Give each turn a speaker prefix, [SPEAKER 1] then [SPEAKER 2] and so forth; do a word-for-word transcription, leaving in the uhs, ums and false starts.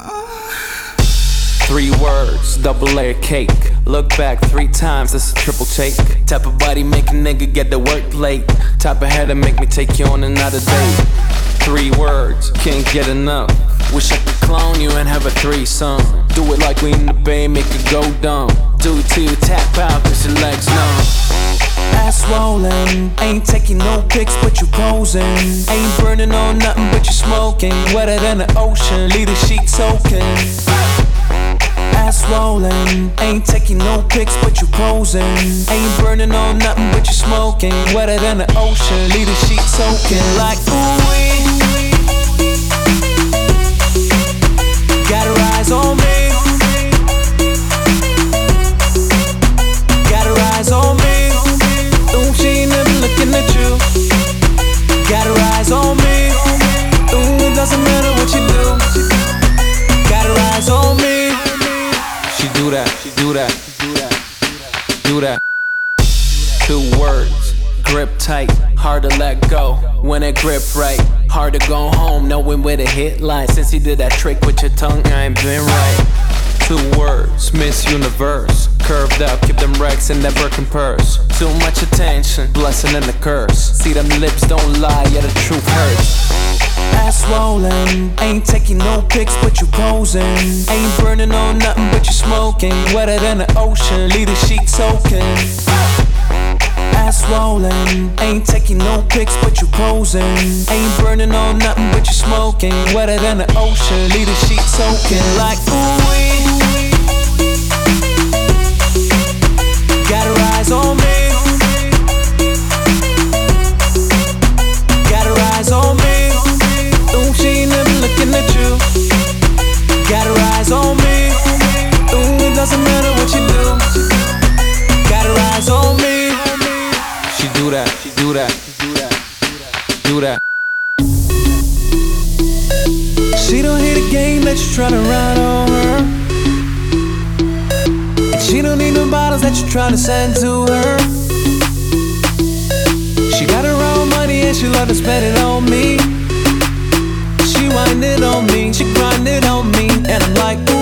[SPEAKER 1] Three words, double layer cake. Look back three times, that's a triple take. Type of body make a nigga get to work late. Type of head to make me take you on another date. Three words, can't get enough. Wish I could clone you and have a threesome. Do it like we in the Bay, make it go dumb. Do it till you tap out, cause your legs numb. Ass swollen, ain't taking no pics but you posing. Ain't burning on nothing but you smoking. Wetter than the ocean, leave the sheet soaking. Ass swollen, ain't taking no pics but you posing. Ain't burning on nothing but you smoking. Wetter than the ocean, leave the sheet soaking. Like ooh-wee, got her eyes on me. Got her eyes on me. Ooh, she ain't never looking at you. Got her eyes on me. Ooh, it doesn't matter what you do. Got her eyes on me. She do that, she do that, do that, do that. Two words, grip tight, hard to let go. When it grip right, hard to go home, knowing where to hit line. Since he did that trick with your tongue, I ain't been right. Two words, Miss Universe. Curved up, keep them racks in that Birkin purse. Too much attention, blessing and a curse. See them lips don't lie, yeah the truth hurts. Ass swollen, ain't taking no pics but you posing. Ain't burning on nothing but you smoking. Wetter than the ocean, leave the sheet soaking. Ass swollen, ain't taking no pics but you posing. Ain't burning on nothing but you smoking. Wetter than the ocean, leave the sheet soaking. Like ooh-wee, got her eyes on me. Got her eyes on me. Ooh, she ain't never looking at you. Got her eyes on me. Ooh, it doesn't matter what you do. Got her eyes on me. She do that, she do that, do that, do that. She don't hear the game that you're trying to ride on her. And she don't need no bottles that you're trying to send to her. She got her own money and she love to spend it on me. She wind it on me, she grind it on me. And I'm like